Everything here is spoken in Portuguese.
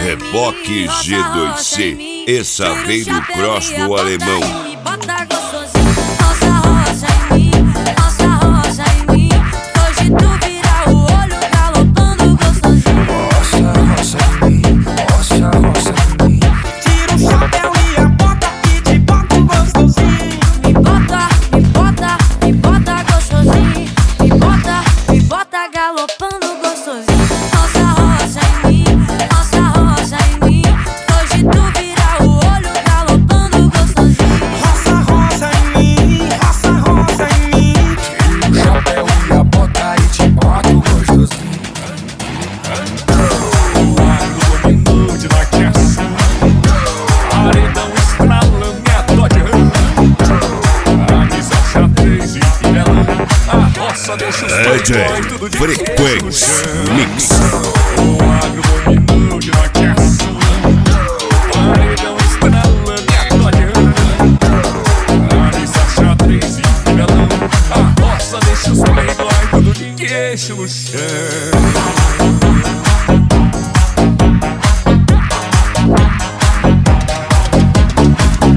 Reboque G2C, essa veio do cross do alemão. Bota gostosinho, roça, roça em mim, roça, roça em mim. Hoje tu vira o olho galopando gostosinho. Roça, roça em mim, roça, roça em mim. Tira o chapéu e a bota e te boto gostosinho. Me bota, me bota, me bota gostosinho. Me bota galopando gostosinho. Roça, roça em mim, roça, roça em mim. Hoje tu vira o olho galopando gostosinho. Roça, roça em mim, roça, roça em mim. Tira o chapéu e a bota e te boto gostosinho. O agro dominou de naquece. Paredão estralando e a Dodge Rambo. A xadrez e fidelão. A roça deixa os playboys tudo de Frequência Mix. O agro dominou de naquece. Paredão estralando e a Dodge Rambo. A xadrez e fidelão. A roça deixa os playboys tudo de queixo no chão.